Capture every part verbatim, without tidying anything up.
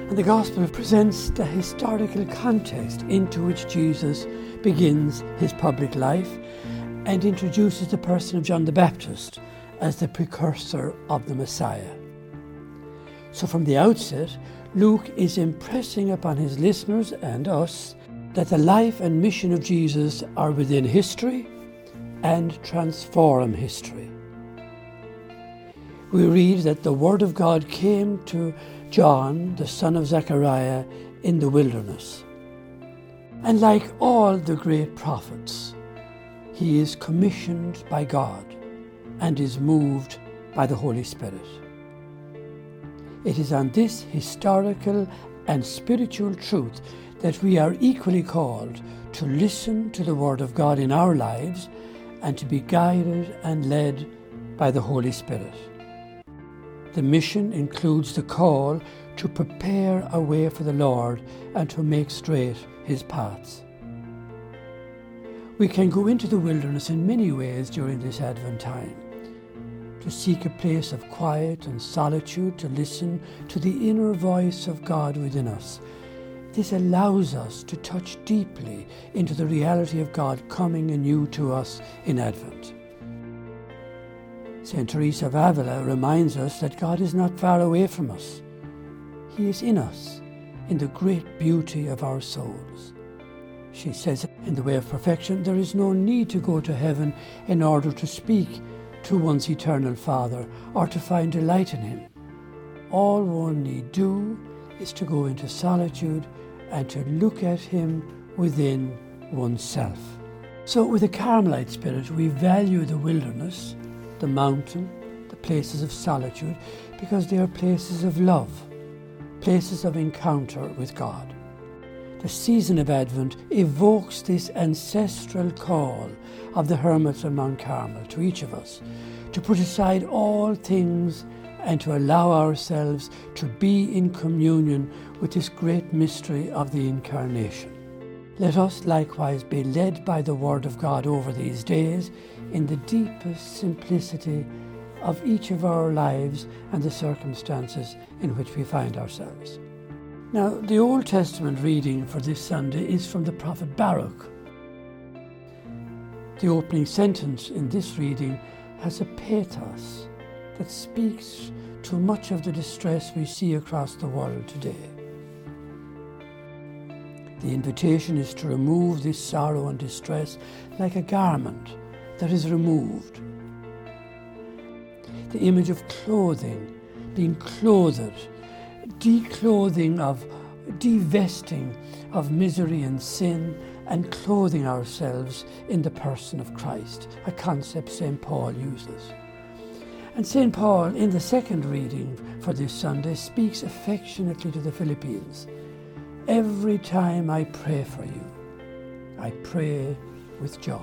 And the Gospel presents the historical context into which Jesus begins his public life and introduces the person of John the Baptist as the precursor of the Messiah. So from the outset, Luke is impressing upon his listeners and us that the life and mission of Jesus are within history and transform history. We read that the Word of God came to John, the son of Zechariah, in the wilderness. And like all the great prophets, he is commissioned by God and is moved by the Holy Spirit. It is on this historical and spiritual truth that we are equally called to listen to the Word of God in our lives and to be guided and led by the Holy Spirit. The mission includes the call to prepare a way for the Lord and to make straight his paths. We can go into the wilderness in many ways during this Advent time, to seek a place of quiet and solitude, to listen to the inner voice of God within us. This allows us to touch deeply into the reality of God coming anew to us in Advent. Saint Teresa of Avila reminds us that God is not far away from us. He is in us, in the great beauty of our souls. She says, in the way of perfection, there is no need to go to heaven in order to speak to one's eternal Father or to find delight in him. All one need do is to go into solitude and to look at him within oneself. So with the Carmelite spirit, we value the wilderness, the mountain, the places of solitude, because they are places of love, places of encounter with God. The season of Advent evokes this ancestral call of the hermits on Mount Carmel to each of us to put aside all things and to allow ourselves to be in communion with this great mystery of the Incarnation. Let us likewise be led by the Word of God over these days in the deepest simplicity of each of our lives and the circumstances in which we find ourselves. Now, the Old Testament reading for this Sunday is from the prophet Baruch. The opening sentence in this reading has a pathos that speaks to much of the distress we see across the world today. The invitation is to remove this sorrow and distress like a garment that is removed. The image of clothing, being clothed, declothing of, divesting of misery and sin, and clothing ourselves in the person of Christ, a concept Saint Paul uses. And Saint Paul, in the second reading for this Sunday, speaks affectionately to the Philippians. Every time I pray for you, I pray with joy.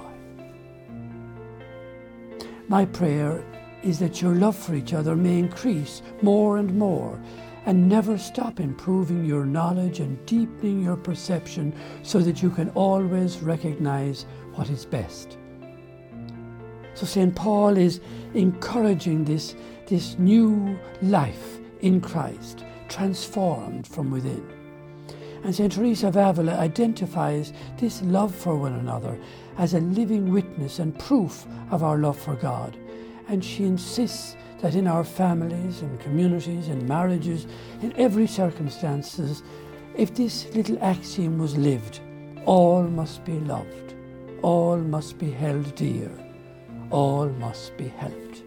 My prayer is that your love for each other may increase more and more, and never stop improving your knowledge and deepening your perception so that you can always recognize what is best. So Saint Paul is encouraging this, this new life in Christ, transformed from within. And Saint Teresa of Avila identifies this love for one another as a living witness and proof of our love for God. And she insists that in our families and communities and marriages, in every circumstances, if this little axiom was lived, all must be loved, all must be held dear, all must be helped.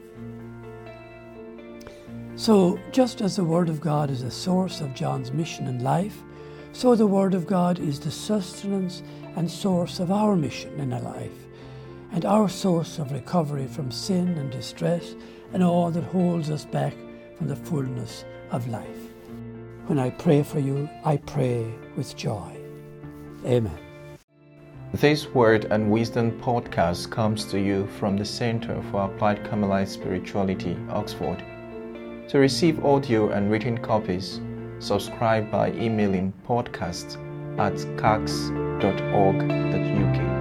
So, just as the Word of God is the source of John's mission and life, so the Word of God is the sustenance and source of our mission in our life, and our source of recovery from sin and distress and all that holds us back from the fullness of life. When I pray for you, I pray with joy. Amen. This Word and Wisdom podcast comes to you from the Center for Applied Carmelite Spirituality, Oxford. To receive audio and written copies, subscribe by emailing podcast at cax dot org dot uk.